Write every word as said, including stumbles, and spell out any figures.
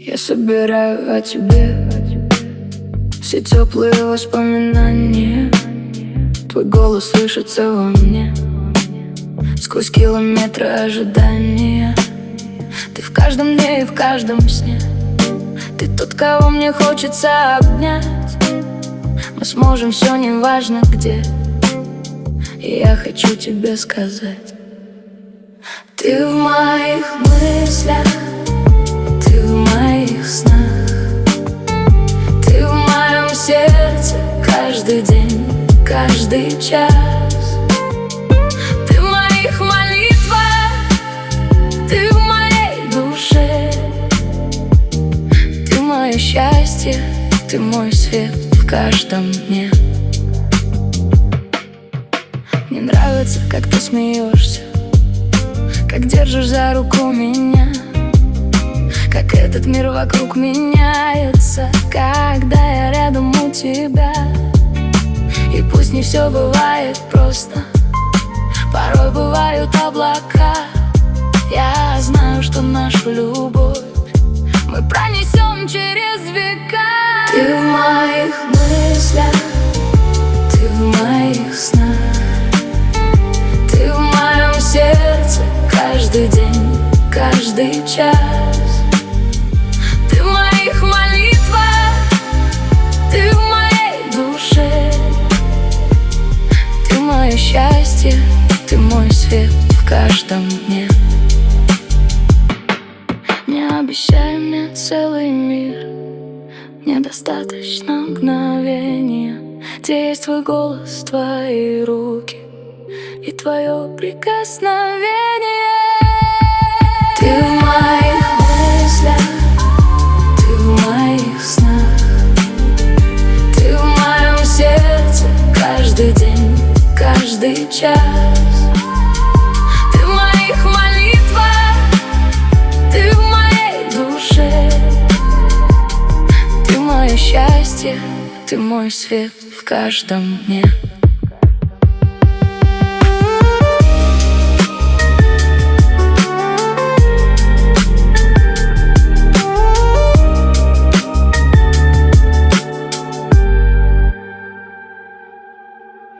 Я собираю о тебе все теплые воспоминания. Твой голос слышится во мне сквозь километры ожидания. Ты в каждом дне и в каждом сне. Ты тот, кого мне хочется обнять. Мы сможем все, неважно где. И я хочу тебе сказать: ты в моих мыслях, ты в моих снах, ты в моем сердце каждый день, каждый час. Ты в моих молитвах, ты в моей душе. Ты мое счастье, ты мой свет в каждом дне. Мне нравится, как ты смеешься, как держишь за руку меня, как этот мир вокруг меняется, когда я рядом у тебя. И пусть не все бывает просто, порой бывают облака, я знаю, что нашу любовь мы пронесем через века. Ты в моих мыслях, ты в моих снах, ты в моем сердце каждый день, каждый час. Ты в моих молитвах, ты в моей душе. Ты мое счастье, ты мой свет в каждом дне. Не обещай мне целый мир, мне достаточно мгновения, где есть твой голос, твои руки и твое прикосновение. Ты в моих мыслях, ты в моих снах, ты в моем сердце каждый день, каждый час. Ты в моих молитвах, ты в моей душе. Ты мое счастье, ты мой свет в каждом дне.